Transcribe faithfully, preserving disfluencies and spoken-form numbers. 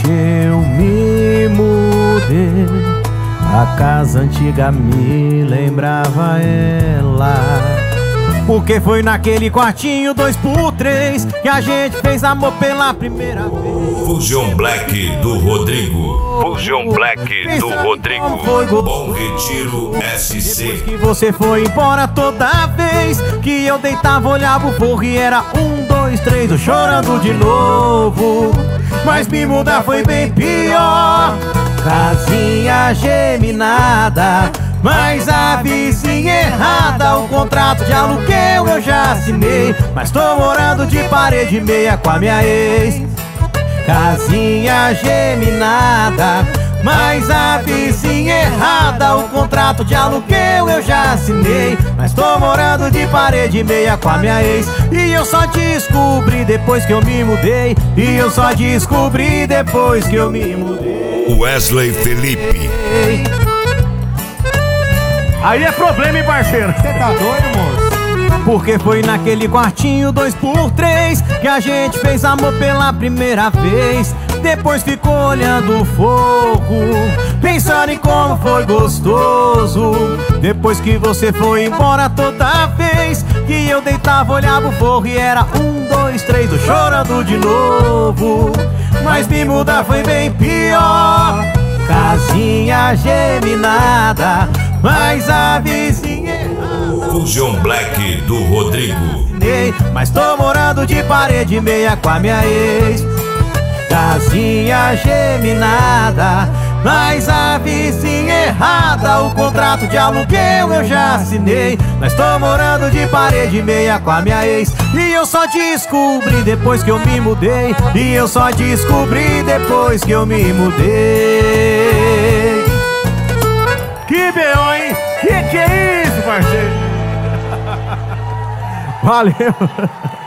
eu me mudei, a casa antiga me lembrava ela. Porque foi naquele quartinho dois por três que a gente fez amor pela primeira vez. Fusion Black do Rodrigo. Fusion Black do Rodrigo. Bom Retiro S C. Depois que você foi embora toda vez que eu deitava, olhava o forro e era um, dois, três, eu chorando de novo. Mas me mudar foi bem pior. Casinha geminada, mas a vizinha errada. O contrato de aluguel eu já assinei, mas tô morando de parede meia com a minha ex. Casinha geminada, mas a vizinha errada. O contrato de aluguel eu já assinei, mas tô morando de parede meia com a minha ex. E eu só descobri depois que eu me mudei. E eu só descobri depois que eu me mudei. Wesley Felipe. Aí é problema, hein, parceiro? Você tá doido, moço? Porque foi naquele quartinho dois por três que a gente fez amor pela primeira vez. Depois ficou olhando o fogo, pensando em como foi gostoso. Depois que você foi embora toda vez que eu deitava, olhava o forro e era um, dois, três, eu chorando de novo. Mas me mudar foi bem pior. Casinha geminada, mas a vizinha errada. Fusion Black do Rodrigo. Mas tô morando de parede meia com a minha ex. Casinha geminada, mas a vizinha errada. O contrato de aluguel eu já assinei, mas tô morando de parede meia com a minha ex. E eu só descobri depois que eu me mudei. E eu só descobri depois que eu me mudei. Que B O, hein? Que que é isso, parceiro? Valeu.